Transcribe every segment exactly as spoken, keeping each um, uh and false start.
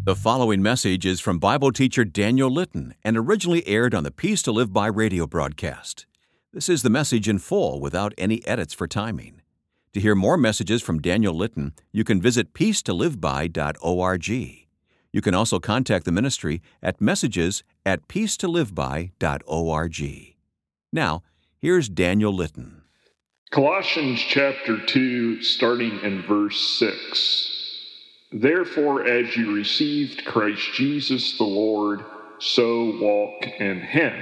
The following message is from Bible teacher Daniel Litton and originally aired on the Peace to Live By radio broadcast. This is the message in full without any edits for timing. To hear more messages from Daniel Litton, you can visit peace to live by dot org. You can also contact the ministry at messages at peace to live by dot org. Now, here's Daniel Litton. Colossians chapter two, starting in verse six. Therefore, as you received Christ Jesus the Lord, so walk in him.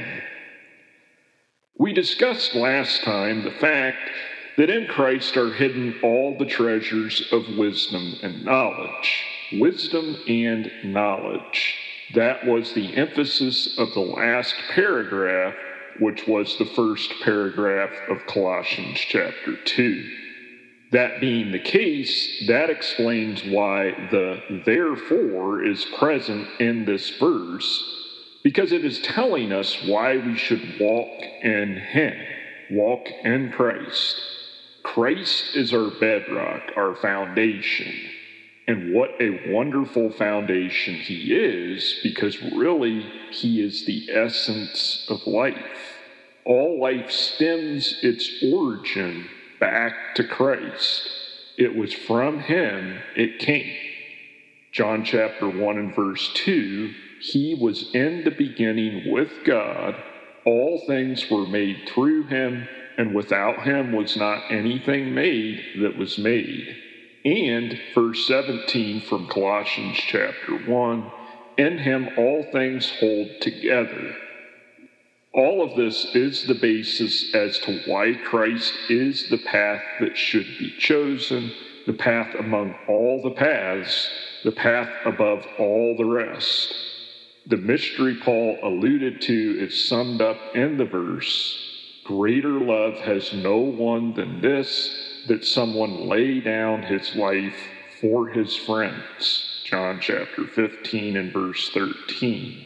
We discussed last time the fact that in Christ are hidden all the treasures of wisdom and knowledge. Wisdom and knowledge. That was the emphasis of the last paragraph, which was the first paragraph of Colossians chapter two. That being the case, that explains why the therefore is present in this verse, because it is telling us why we should walk in him, walk in Christ. Christ is our bedrock, our foundation. And what a wonderful foundation he is, because really he is the essence of life. All life stems its origin back to Christ. It was from him it came. John chapter one and verse two, he was in the beginning with God. All things were made through him, and without him was not anything made that was made. And verse seventeen from Colossians chapter one, in him all things hold together. All of this is the basis as to why Christ is the path that should be chosen, the path among all the paths, the path above all the rest. The mystery Paul alluded to is summed up in the verse, greater love has no one than this, that someone lay down his life for his friends. John chapter fifteen and verse thirteen.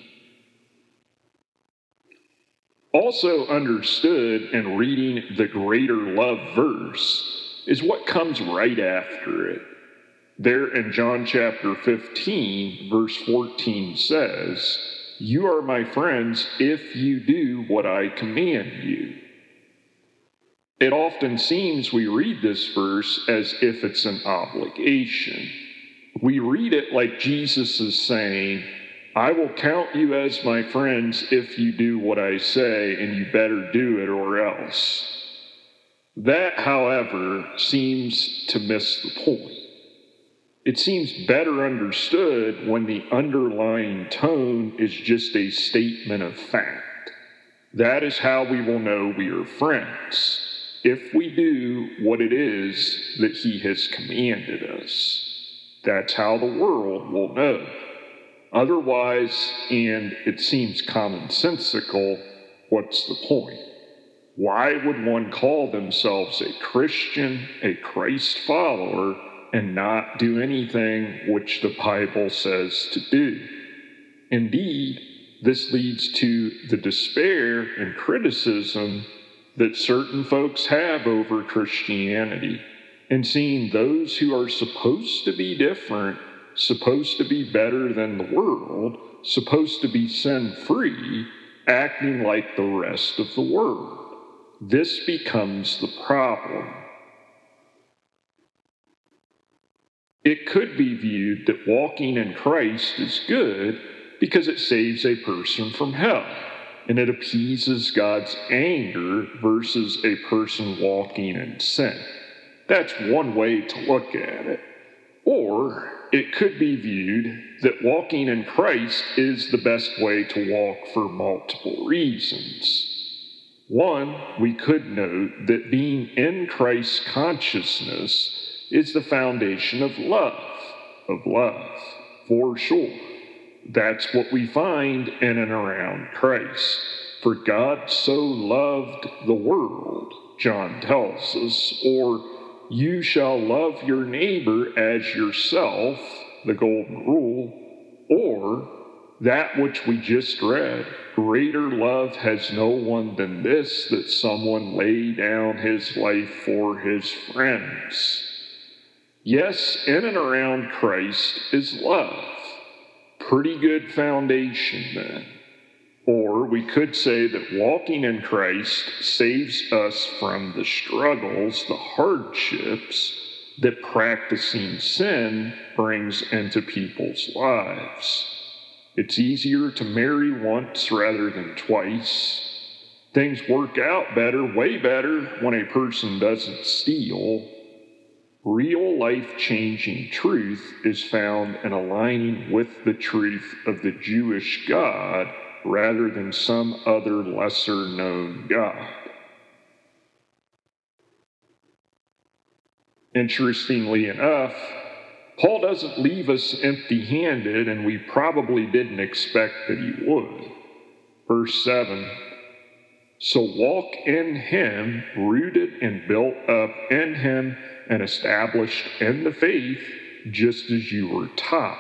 Also understood in reading the greater love verse is what comes right after it. There in John chapter fifteen, verse fourteen says, you are my friends if you do what I command you. It often seems we read this verse as if it's an obligation. We read it like Jesus is saying, I will count you as my friends if you do what I say, and you better do it or else. That, however, seems to miss the point. It seems better understood when the underlying tone is just a statement of fact. That is how we will know we are friends, if we do what it is that he has commanded us. That's how the world will know. Otherwise, and it seems commonsensical, what's the point? Why would one call themselves a Christian, a Christ follower, and not do anything which the Bible says to do? Indeed, this leads to the despair and criticism that certain folks have over Christianity, and seeing those who are supposed to be different, supposed to be better than the world, supposed to be sin-free, acting like the rest of the world. This becomes the problem. It could be viewed that walking in Christ is good because it saves a person from hell, and it appeases God's anger versus a person walking in sin. That's one way to look at it. Or it could be viewed that walking in Christ is the best way to walk for multiple reasons. One, we could note that being in Christ's consciousness is the foundation of love, of love, for sure. That's what we find in and around Christ. For God so loved the world, John tells us, or you shall love your neighbor as yourself, the golden rule, or that which we just read, greater love has no one than this, that someone lay down his life for his friends. Yes, in and around Christ is love. Pretty good foundation then. Or we could say that walking in Christ saves us from the struggles, the hardships that practicing sin brings into people's lives. It's easier to marry once rather than twice. Things work out better, way better, when a person doesn't steal. Real life-changing truth is found in aligning with the truth of the Jewish God rather than some other lesser-known God. Interestingly enough, Paul doesn't leave us empty-handed, and we probably didn't expect that he would. Verse seven, so walk in him, rooted and built up in him, and established in the faith, just as you were taught.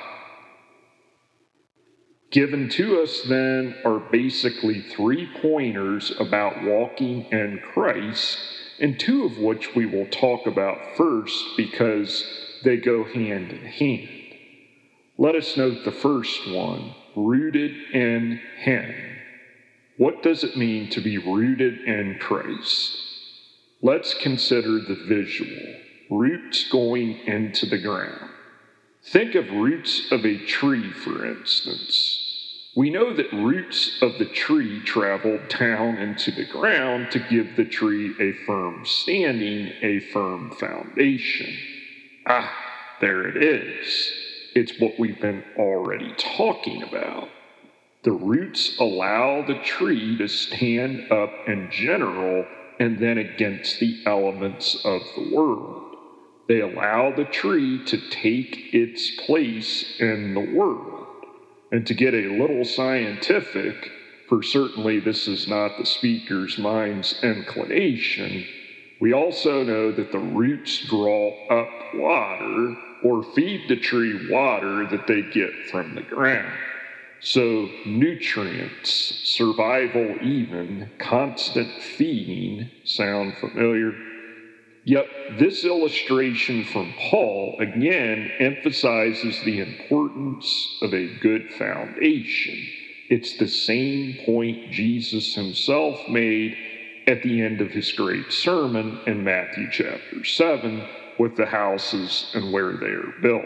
Given to us then are basically three pointers about walking in Christ, and two of which we will talk about first because they go hand in hand. Let us note the first one, rooted in him. What does it mean to be rooted in Christ? Let's consider the visual, roots going into the ground. Think of roots of a tree, for instance. We know that roots of the tree travel down into the ground to give the tree a firm standing, a firm foundation. Ah, there it is. It's what we've been already talking about. The roots allow the tree to stand up in general and then against the elements of the world. They allow the tree to take its place in the world. And to get a little scientific, for certainly this is not the speaker's mind's inclination, we also know that the roots draw up water or feed the tree water that they get from the ground. So nutrients, survival even, constant feeding, sound familiar? Yet this illustration from Paul again emphasizes the importance of a good foundation. It's the same point Jesus himself made at the end of his great sermon in Matthew chapter seven with the houses and where they are built.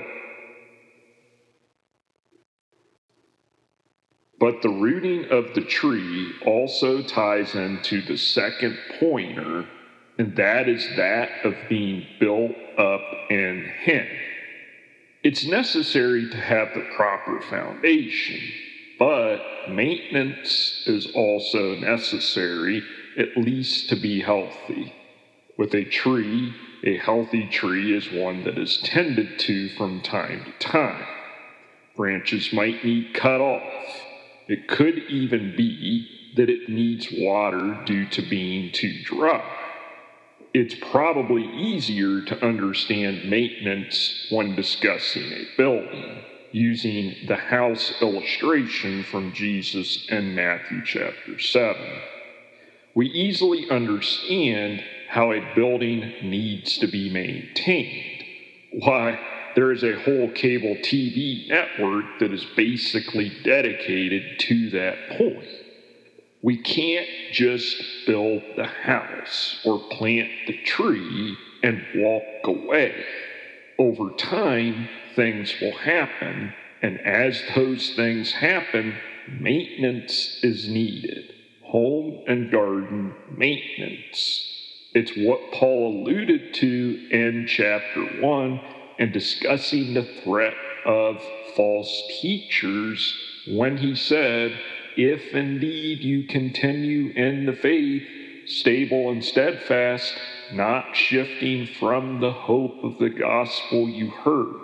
But the rooting of the tree also ties into the second pointer, and that is that of being built up in him. It's necessary to have the proper foundation, but maintenance is also necessary, at least to be healthy. With a tree, a healthy tree is one that is tended to from time to time. Branches might need cut off. It could even be that it needs water due to being too dry. It's probably easier to understand maintenance when discussing a building, using the house illustration from Jesus in Matthew chapter seven. We easily understand how a building needs to be maintained. Why, there is a whole cable T V network that is basically dedicated to that point. We can't just build the house or plant the tree and walk away. Over time, things will happen, and as those things happen, maintenance is needed. Home and garden maintenance. It's what Paul alluded to in chapter one and discussing the threat of false teachers when he said, if indeed you continue in the faith, stable and steadfast, not shifting from the hope of the gospel you heard.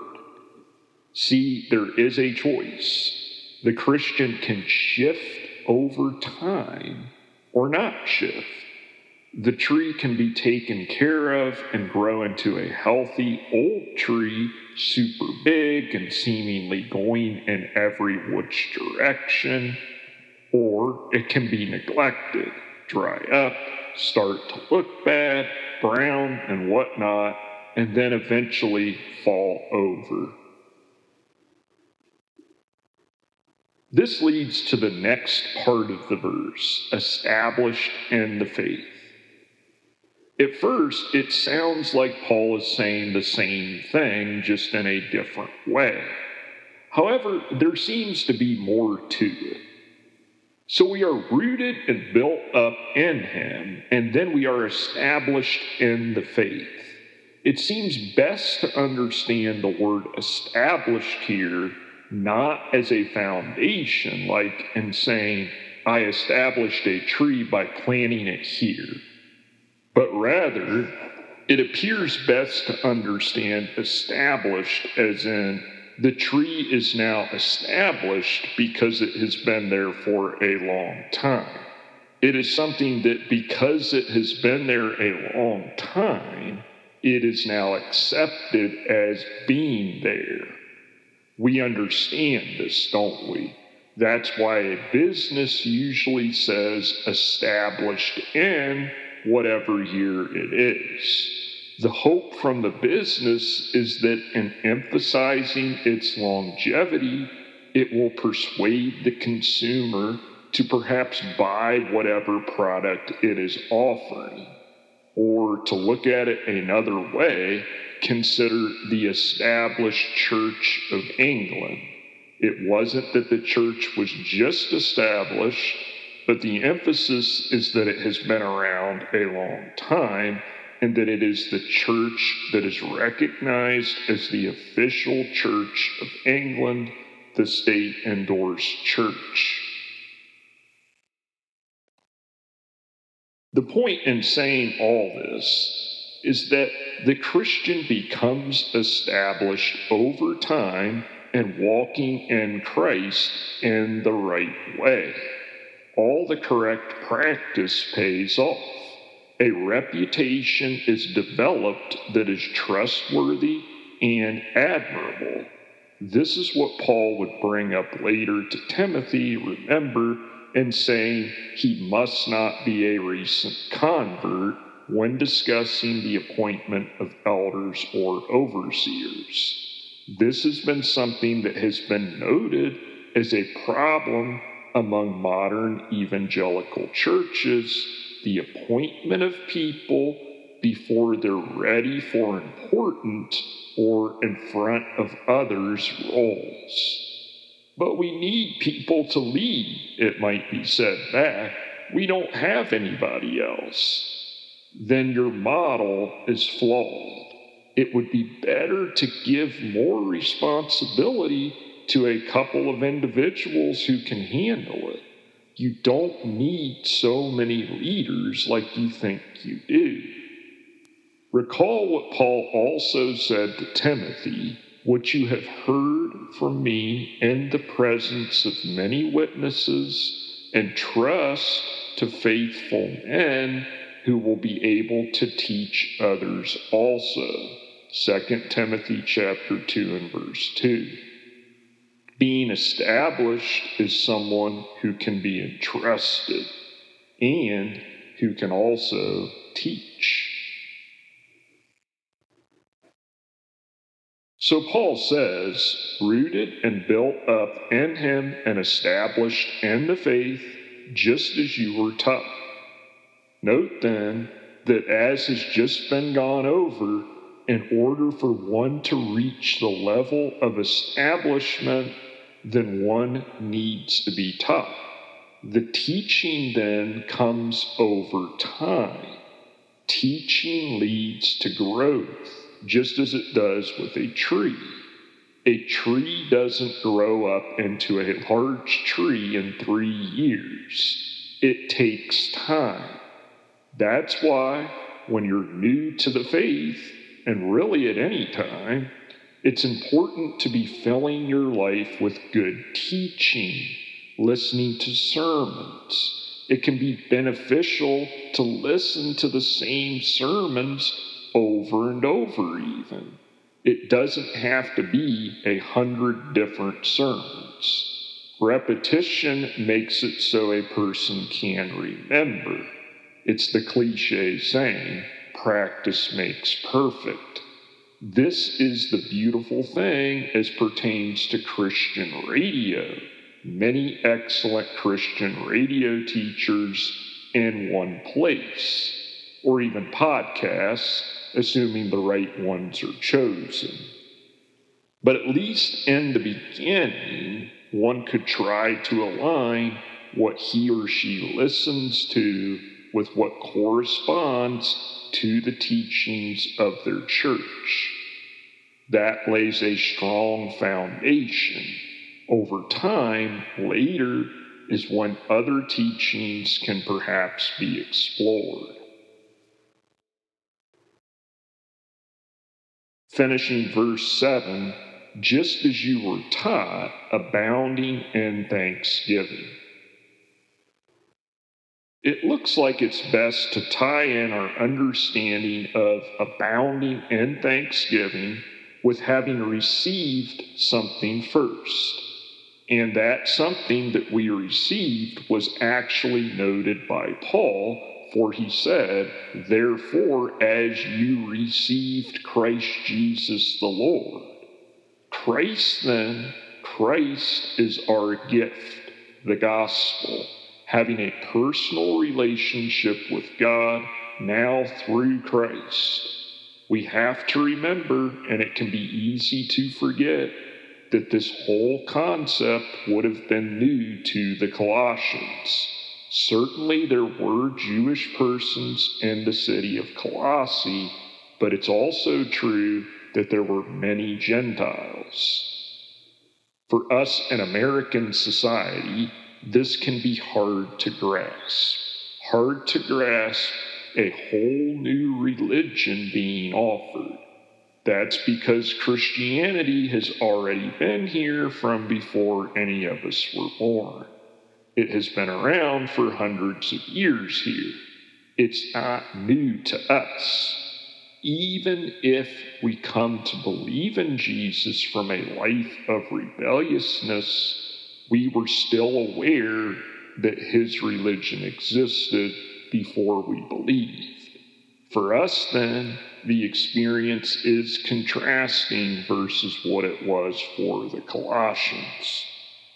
See, there is a choice. The Christian can shift over time or not shift. The tree can be taken care of and grow into a healthy old tree, super big and seemingly going in every which direction, or it can be neglected, dry up, start to look bad, brown and whatnot, and then eventually fall over. This leads to the next part of the verse, established in the faith. At first, it sounds like Paul is saying the same thing, just in a different way. However, there seems to be more to it. So we are rooted and built up in him, and then we are established in the faith. It seems best to understand the word established here not as a foundation, like in saying, I established a tree by planting it here, but rather, it appears best to understand established as in the tree is now established because it has been there for a long time. It is something that because it has been there a long time, it is now accepted as being there. We understand this, don't we? That's why a business usually says established in whatever year it is. The hope from the business is that in emphasizing its longevity, it will persuade the consumer to perhaps buy whatever product it is offering. Or to look at it another way, consider the established Church of England. It wasn't that the church was just established, but the emphasis is that it has been around a long time, and that it is the church that is recognized as the official Church of England, the state-endorsed church. The point in saying all this is that the Christian becomes established over time and walking in Christ in the right way. All the correct practice pays off. A reputation is developed that is trustworthy and admirable. This is what Paul would bring up later to Timothy, remember, in saying he must not be a recent convert when discussing the appointment of elders or overseers. This has been something that has been noted as a problem among modern evangelical churches, the appointment of people before they're ready for important or in front of others roles. But we need people to lead, it might be said back. We don't have anybody else. Then your model is flawed. It would be better to give more responsibility to a couple of individuals who can handle it. You don't need so many leaders like you think you do. Recall what Paul also said to Timothy, what you have heard from me in the presence of many witnesses, and trust to faithful men who will be able to teach others also. Second Timothy chapter two and verse two. Being established is someone who can be entrusted and who can also teach. So Paul says, rooted and built up in him and established in the faith, just as you were taught. Note then that as has just been gone over, in order for one to reach the level of establishment, then one needs to be taught. The teaching then comes over time. Teaching leads to growth, just as it does with a tree. A tree doesn't grow up into a large tree in three years. It takes time. That's why when you're new to the faith, and really at any time, it's important to be filling your life with good teaching, listening to sermons. It can be beneficial to listen to the same sermons over and over even. It doesn't have to be a hundred different sermons. Repetition makes it so a person can remember. It's the cliche saying, practice makes perfect. This is the beautiful thing as pertains to Christian radio. many excellent Christian radio teachers in one place, or even podcasts, assuming the right ones are chosen. But at least in the beginning, one could try to align what he or she listens to with what corresponds to the teachings of their church. That lays a strong foundation. Over time, later, is when other teachings can perhaps be explored. Finishing verse seven, just as you were taught, abounding in thanksgiving. It looks like it's best to tie in our understanding of abounding in thanksgiving with having received something first. And that something that we received was actually noted by Paul, for he said, therefore, as you received Christ Jesus the Lord. Christ then, Christ is our gift, the gospel, having a personal relationship with God now through Christ. We have to remember, and it can be easy to forget, that this whole concept would have been new to the Colossians. Certainly there were Jewish persons in the city of Colossae, but it's also true that there were many Gentiles. For us in American society, this can be hard to grasp. Hard to grasp a whole new religion being offered. That's because Christianity has already been here from before any of us were born. It has been around for hundreds of years here. It's not new to us. Even if we come to believe in Jesus from a life of rebelliousness, we were still aware that his religion existed before we believed. For us, then, the experience is contrasting versus what it was for the Colossians.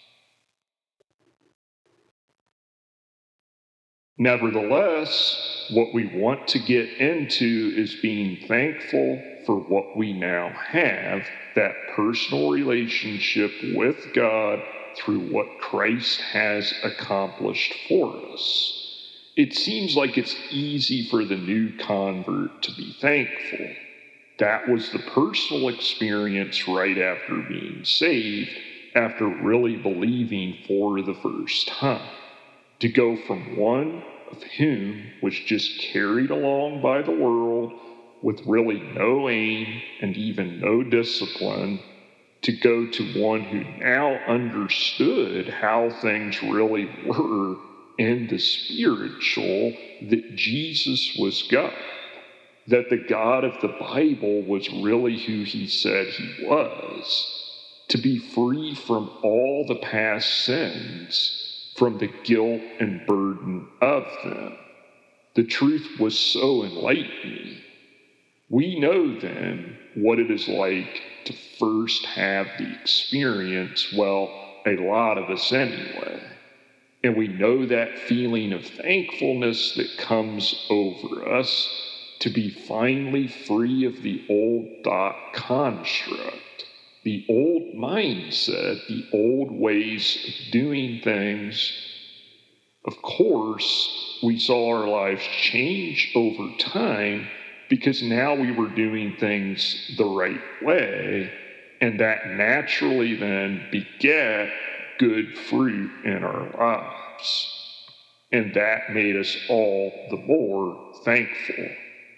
Nevertheless, what we want to get into is being thankful for what we now have, that personal relationship with God through what Christ has accomplished for us. It seems like it's easy for the new convert to be thankful. That was the personal experience right after being saved, after really believing for the first time. To go from one of whom was just carried along by the world with really no aim and even no discipline, to go to one who now understood how things really were in the spiritual, that Jesus was God, that the God of the Bible was really who he said he was, to be free from all the past sins, from the guilt and burden of them. The truth was so enlightening. We know then what it is like to first have the experience, well, a lot of us anyway. And we know that feeling of thankfulness that comes over us to be finally free of the old thought construct, the old mindset, the old ways of doing things. Of course, we saw our lives change over time because now we were doing things the right way, and that naturally then begat good fruit in our lives. And that made us all the more thankful.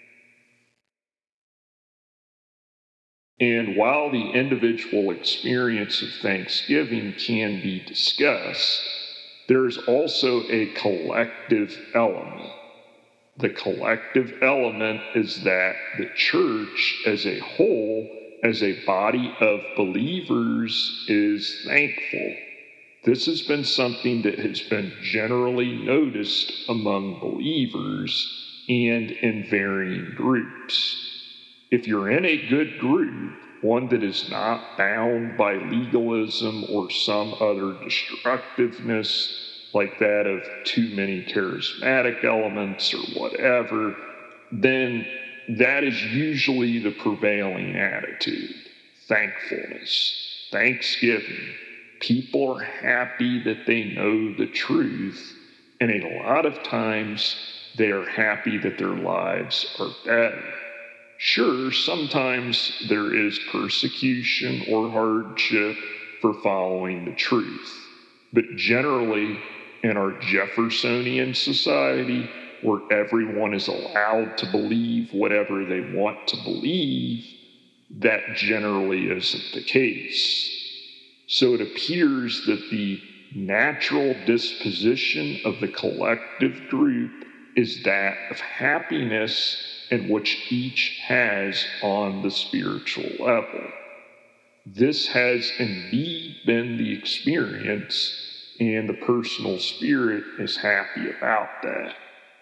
And while the individual experience of thanksgiving can be discussed, there is also a collective element. The collective element is that the church as a whole, as a body of believers, is thankful. This has been something that has been generally noticed among believers and in varying groups. If you're in a good group, one that is not bound by legalism or some other destructiveness like that of too many charismatic elements or whatever, then that is usually the prevailing attitude. Thankfulness, thanksgiving. People are happy that they know the truth, and a lot of times they are happy that their lives are better. Sure, sometimes there is persecution or hardship for following the truth, but generally in our Jeffersonian society, where everyone is allowed to believe whatever they want to believe, that generally isn't the case. So it appears that the natural disposition of the collective group is that of happiness, in which each has on the spiritual level. This has indeed been the experience, and the personal spirit is happy about that.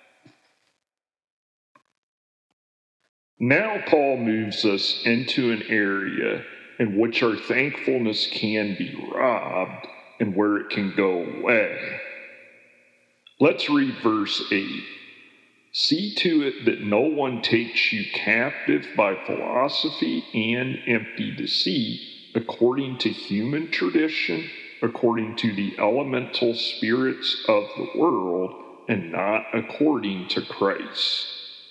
Now Paul moves us into an area in which our thankfulness can be robbed and where it can go away. Let's read verse eight. See to it that no one takes you captive by philosophy and empty deceit, according to human tradition, according to the elemental spirits of the world, and not according to Christ.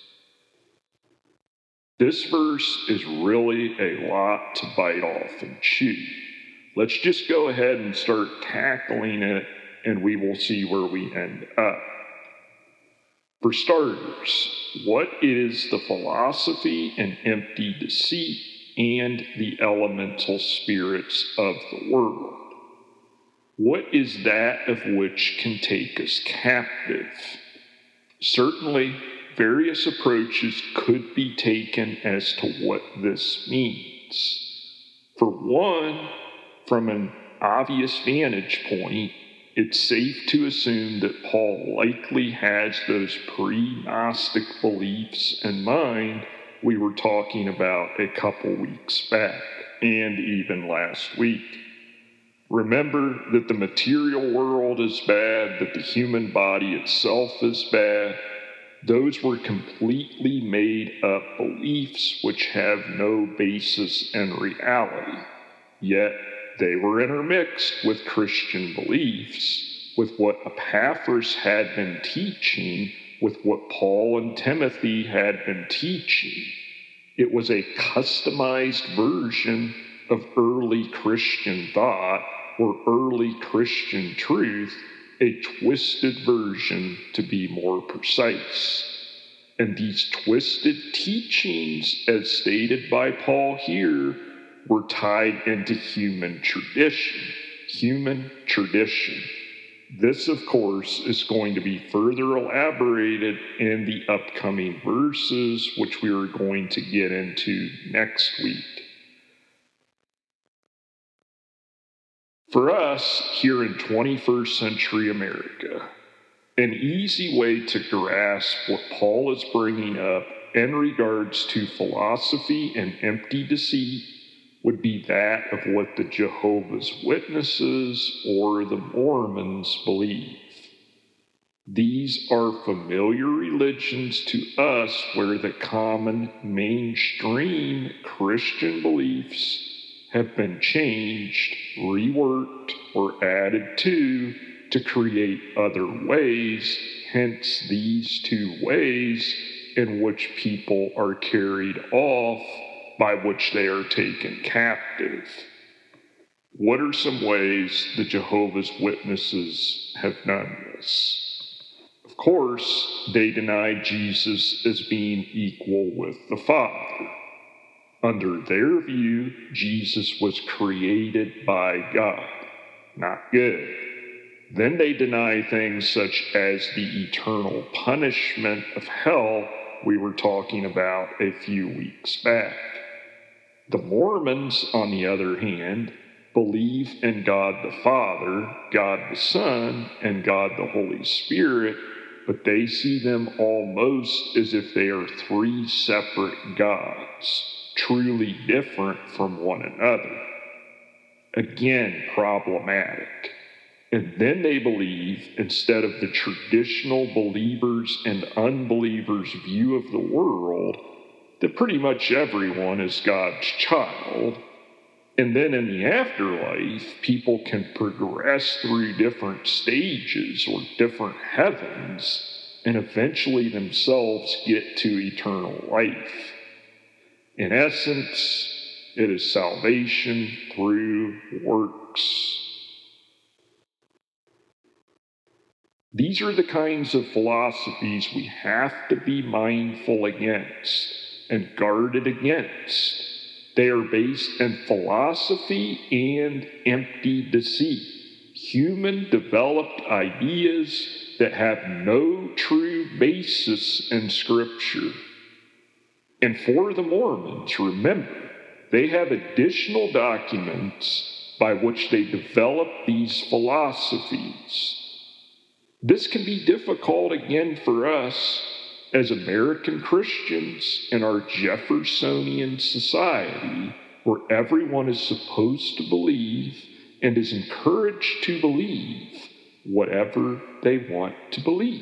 This verse is really a lot to bite off and chew. Let's just go ahead and start tackling it, and we will see where we end up. For starters, what is the philosophy and empty deceit and the elemental spirits of the world? What is that of which can take us captive? Certainly, various approaches could be taken as to what this means. For one, from an obvious vantage point, it's safe to assume that Paul likely has those pre-Gnostic beliefs in mind we were talking about a couple weeks back, and even last week. Remember that the material world is bad, that the human body itself is bad. Those were completely made up beliefs which have no basis in reality. Yet they were intermixed with Christian beliefs, with what Epaphras had been teaching, with what Paul and Timothy had been teaching. It was a customized version of early Christian thought or early Christian truth, a twisted version to be more precise. And these twisted teachings, as stated by Paul here, were tied into human tradition. Human tradition. This, of course, is going to be further elaborated in the upcoming verses, which we are going to get into next week. For us, here in twenty-first century America, an easy way to grasp what Paul is bringing up in regards to philosophy and empty deceit would be that of what the Jehovah's Witnesses or the Mormons believe. These are familiar religions to us where the common mainstream Christian beliefs have been changed, reworked, or added to to create other ways, hence these two ways in which people are carried off, by which they are taken captive. What are some ways the Jehovah's Witnesses have done this? Of course, they deny Jesus as being equal with the Father. Under their view, Jesus was created by God. Not good. Then they deny things such as the eternal punishment of hell we were talking about a few weeks back. The Mormons, on the other hand, believe in God the Father, God the Son, and God the Holy Spirit, but they see them almost as if they are three separate gods, truly different from one another. Again, problematic. And then they believe, instead of the traditional believers and unbelievers' view of the world, that pretty much everyone is God's child. And then in the afterlife, people can progress through different stages or different heavens and eventually themselves get to eternal life. In essence, it is salvation through works. These are the kinds of philosophies we have to be mindful against and guarded against. They are based in philosophy and empty deceit, human developed ideas that have no true basis in Scripture. And for the Mormons, remember, they have additional documents by which they develop these philosophies. This can be difficult again for us as American Christians in our Jeffersonian society, where everyone is supposed to believe and is encouraged to believe whatever they want to believe.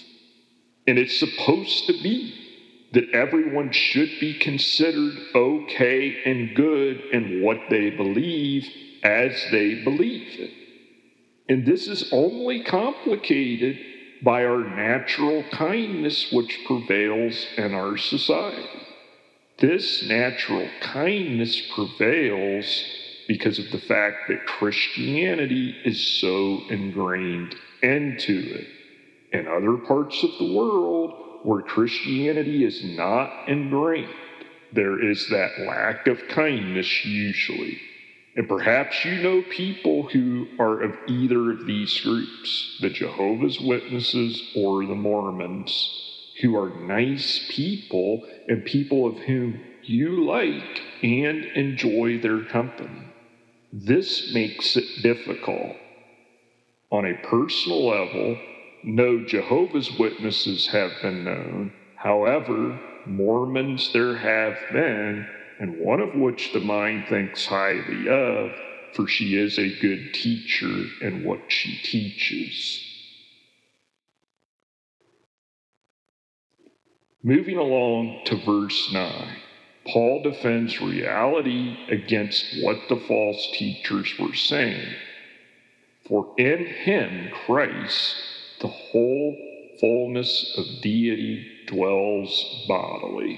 And it's supposed to be that everyone should be considered okay and good in what they believe as they believe it. And this is only complicated by our natural kindness which prevails in our society. This natural kindness prevails because of the fact that Christianity is so ingrained into it. In other parts of the world where Christianity is not ingrained, there is that lack of kindness usually. And perhaps you know people who are of either of these groups, the Jehovah's Witnesses or the Mormons, who are nice people and people of whom you like and enjoy their company. This makes it difficult. On a personal level, no Jehovah's Witnesses have been known. However, Mormons there have been, and one of which the mind thinks highly of, for she is a good teacher in what she teaches. Moving along to verse nine, Paul defends reality against what the false teachers were saying. For in him, Christ, the whole fullness of deity dwells bodily.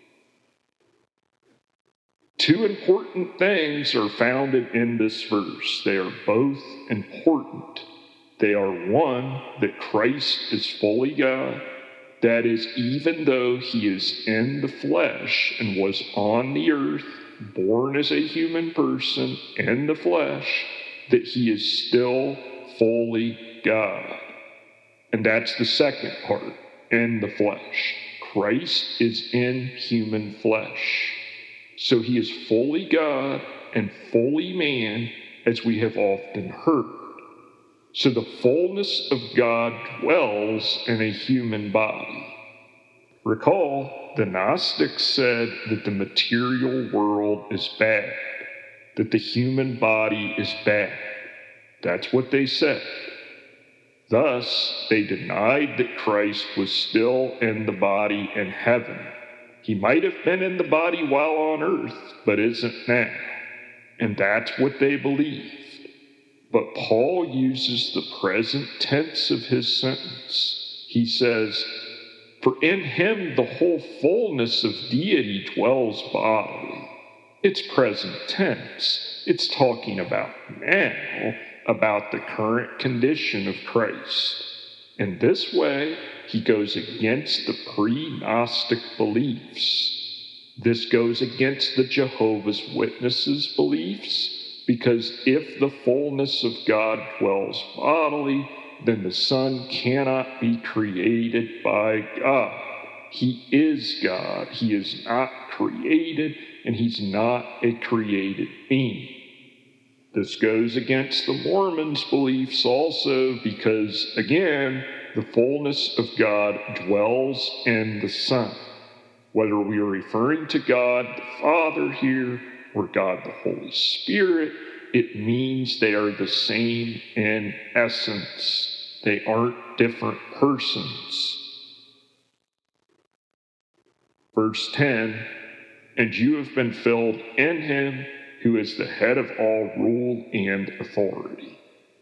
Two important things are founded in this verse. They are both important. They are one, that Christ is fully God. That is, even though he is in the flesh and was on the earth, born as a human person in the flesh, that he is still fully God. And that's the second part, in the flesh. Christ is in human flesh. So he is fully God and fully man, as we have often heard. So the fullness of God dwells in a human body. Recall, the Gnostics said that the material world is bad, that the human body is bad. That's what they said. Thus, they denied that Christ was still in the body in heaven. He might have been in the body while on earth, but isn't now. And that's what they believed. But Paul uses the present tense of his sentence. He says, for in him the whole fullness of deity dwells bodily. It's present tense. It's talking about now, about the current condition of Christ. In this way, he goes against the pre-Gnostic beliefs. This goes against the Jehovah's Witnesses' beliefs, because if the fullness of God dwells bodily, then the Son cannot be created by God. He is God. He is not created, and he's not a created being. This goes against the Mormons' beliefs also because, again, the fullness of God dwells in the Son. Whether we are referring to God the Father here or God the Holy Spirit, it means they are the same in essence. They aren't different persons. Verse ten, and you have been filled in him who is the head of all rule and authority.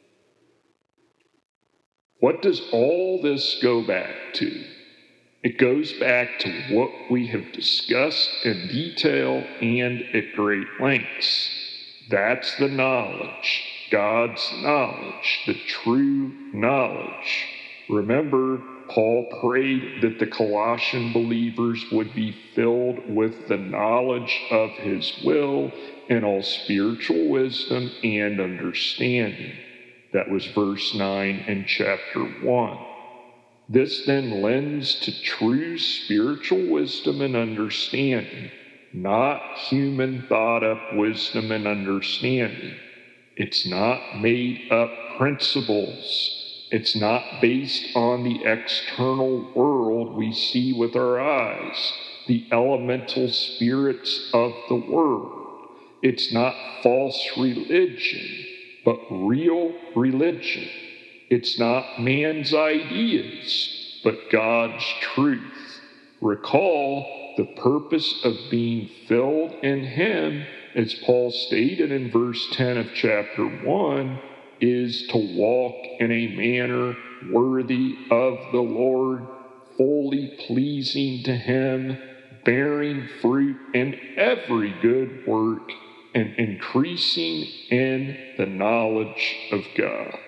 What does all this go back to? It goes back to what we have discussed in detail and at great lengths. That's the knowledge, God's knowledge, the true knowledge. Remember, Paul prayed that the Colossian believers would be filled with the knowledge of his will and all spiritual wisdom and understanding. That was verse nine in chapter one. This then lends to true spiritual wisdom and understanding, not human thought-up wisdom and understanding. It's not made-up principles. It's not based on the external world we see with our eyes, the elemental spirits of the world. It's not false religion, but real religion. It's not man's ideas, but God's truth. Recall, the purpose of being filled in him, as Paul stated in verse ten of chapter one, is to walk in a manner worthy of the Lord, fully pleasing to him, bearing fruit in every good work, and increasing in the knowledge of God.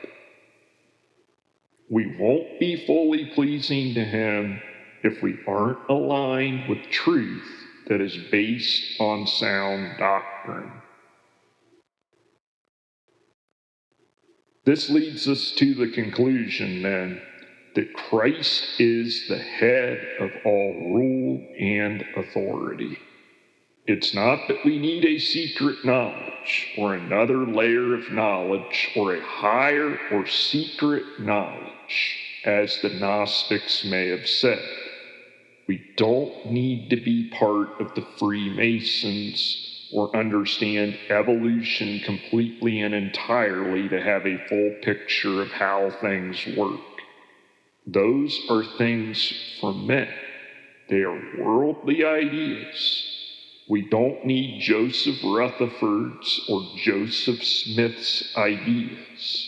We won't be fully pleasing to him if we aren't aligned with truth that is based on sound doctrine. This leads us to the conclusion, then, that Christ is the head of all rule and authority. It's not that we need a secret knowledge or another layer of knowledge or a higher or secret knowledge, as the Gnostics may have said. We don't need to be part of the Freemasons or understand evolution completely and entirely to have a full picture of how things work. Those are things for men. They are worldly ideas. We don't need Joseph Rutherford's or Joseph Smith's ideas.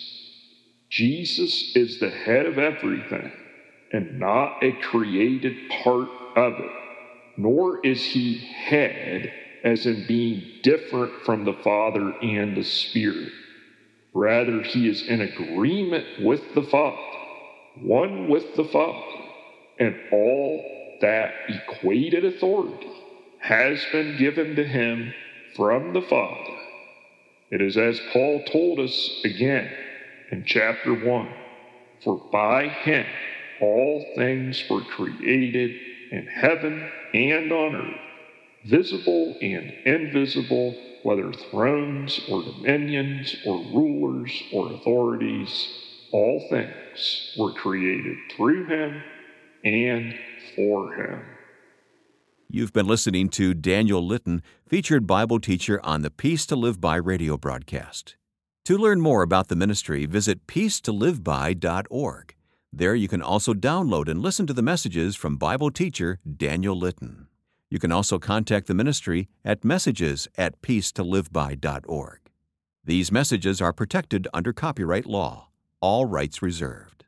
Jesus is the head of everything and not a created part of it, nor is he head as in being different from the Father and the Spirit. Rather, he is in agreement with the Father, one with the Father, and all that equated authority has been given to him from the Father. It is as Paul told us again in chapter one, for by him all things were created in heaven and on earth, visible and invisible, whether thrones or dominions or rulers or authorities, all things were created through him and for him. You've been listening to Daniel Litton, featured Bible teacher on the Peace to Live By radio broadcast. To learn more about the ministry, visit peace to live by dot org. There you can also download and listen to the messages from Bible teacher Daniel Litton. You can also contact the ministry at messages at peace to live by dot org. These messages are protected under copyright law. All rights reserved.